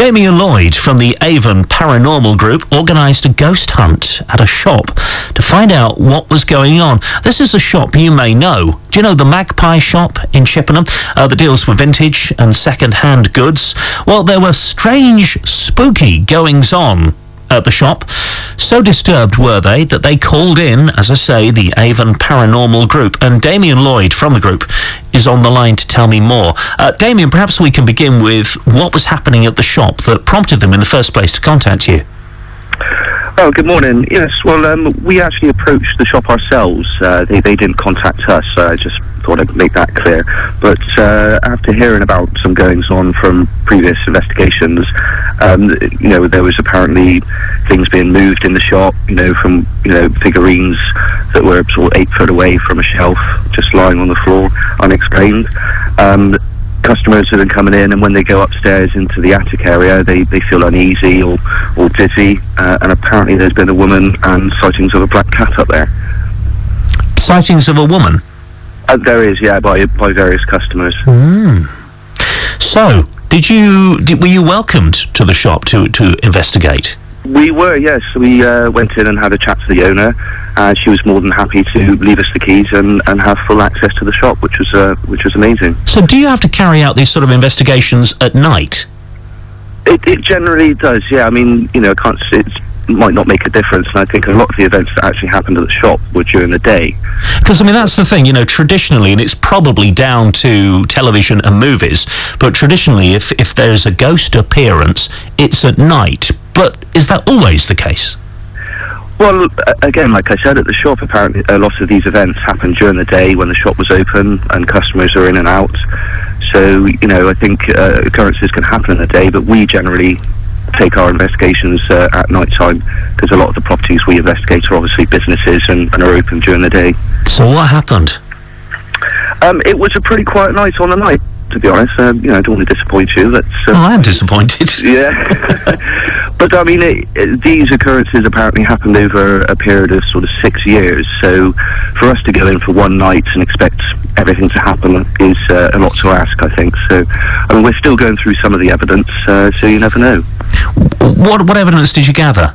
Damien Lloyd from the Avon Paranormal Group organised a ghost hunt at a shop to find out what was going on. This is a shop you may know. Do you know the Magpie shop in Chippenham that deals with vintage and second-hand goods? Well, there were strange, spooky goings-on at the shop. So disturbed were they that they called in, as I say, the Avon Paranormal Group. And Damien Lloyd from the group is on the line to tell me more. Damien, perhaps we can begin with what was happening at the shop that prompted them in the first place to contact you. Oh, good morning. Yes, well, we actually approached the shop ourselves. They didn't contact us. I just thought I'd make that clear. But after hearing about some goings-on from previous investigations, there was apparently things being moved in the shop, from figurines that were sort of 8 foot away from a shelf, just lying on the floor, unexplained. Customers have been coming in, and when they go upstairs into the attic area, they feel uneasy or dizzy, and apparently there's been a woman and sightings of a black cat up there. Sightings of a woman? There is, yeah, by various customers. So, were you welcomed to the shop to investigate? We were, yes. We went in and had a chat to the owner, and she was more than happy to leave us the keys and have full access to the shop, which was amazing. So do you have to carry out these sort of investigations at night? It generally does, yeah. I mean, it might not make a difference, and I think a lot of the events that actually happened at the shop were during the day. Because, that's the thing, traditionally, and it's probably down to television and movies, but traditionally, if there's a ghost appearance, it's at night. But is that always the case? Well, again, like I said, at the shop, apparently a lot of these events happen during the day when the shop was open and customers are in and out. So, I think occurrences can happen in the day, but we generally take our investigations at night time, because a lot of the properties we investigate are obviously businesses and are open during the day. So what happened? It was a pretty quiet night on the night, to be honest. I don't want to disappoint you. I am disappointed. Yeah. But, these occurrences apparently happened over a period of sort of 6 years. So for us to go in for one night and expect everything to happen is a lot to ask, I think. So, we're still going through some of the evidence, so you never know. What evidence did you gather?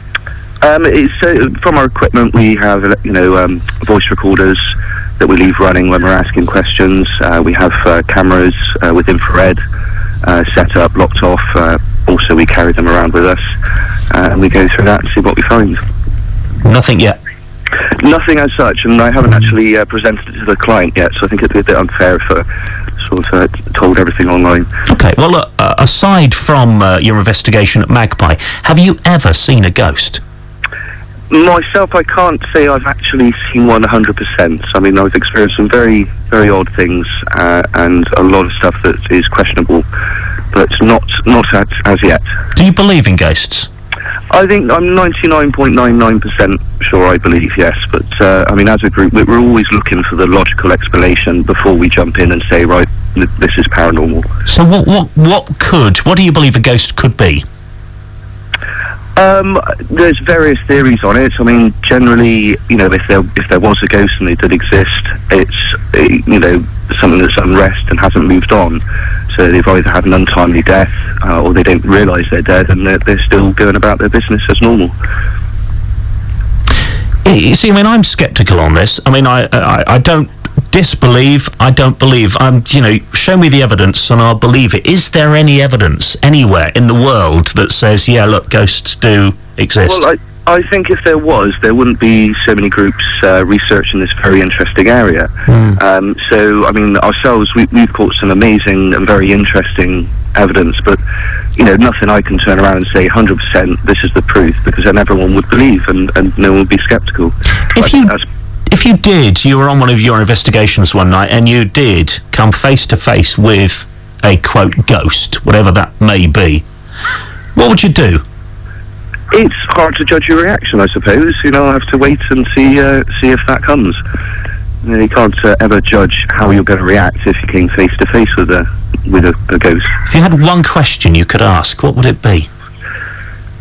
From our equipment, we have, voice recorders that we leave running when we're asking questions. We have cameras with infrared set up, locked off. Also, we carry them around with us, and we go through that and see what we find. Nothing yet? Nothing as such, and I haven't actually presented it to the client yet, so I think it'd be a bit unfair if I sort of told everything online. Okay, well, look, aside from your investigation at Magpie, have you ever seen a ghost? Myself, I can't say I've actually seen one 100%. I've experienced some very, very odd things and a lot of stuff that is questionable, but not as yet. Do you believe in ghosts? I think I'm 99.99% sure I believe, yes. But, as a group, we're always looking for the logical explanation before we jump in and say, right, this is paranormal. So what do you believe a ghost could be? There's various theories on it. Generally, if there was a ghost and it did exist, it's, something that's unrest and hasn't moved on. So they've either had an untimely death, or they don't realise they're dead and they're still going about their business as normal. You see, I'm sceptical on this. I don't disbelieve, I don't believe. Show me the evidence and I'll believe it. Is there any evidence anywhere in the world that says, yeah, look, ghosts do exist? Well, I think if there was, there wouldn't be so many groups researching this very interesting area. Ourselves, we've caught some amazing and very interesting evidence, but nothing I can turn around and say 100% this is the proof, because then everyone would believe and no one would be sceptical. If you were on one of your investigations one night and you did come face to face with a, quote, ghost, whatever that may be, what would you do? It's hard to judge your reaction, I suppose. I'll have to wait and see if that comes. You can't ever judge how you're going to react if you came face to face with a ghost. If you had one question you could ask, what would it be?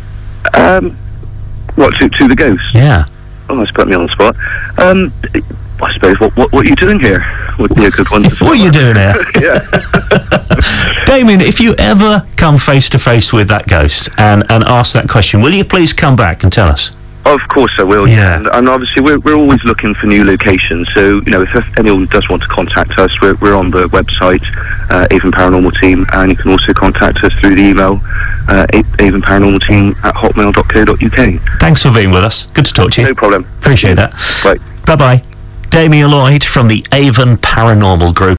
What, to the ghost? Yeah. Oh, that's put me on the spot. I suppose what are you doing here would be a good one to start. What are you doing here? Yeah. Damien, if you ever come face to face with that ghost and ask that question, will you please come back and tell us? Of course I will, Yeah. And obviously we're always looking for new locations, so, if anyone does want to contact us, we're on the website, Avon Paranormal Team, and you can also contact us through the email, avonparanormalteam@hotmail.co.uk. Thanks for being with us. Good to talk to you. No problem. Appreciate that. Right. Bye-bye. Damien Lloyd from the Avon Paranormal Group.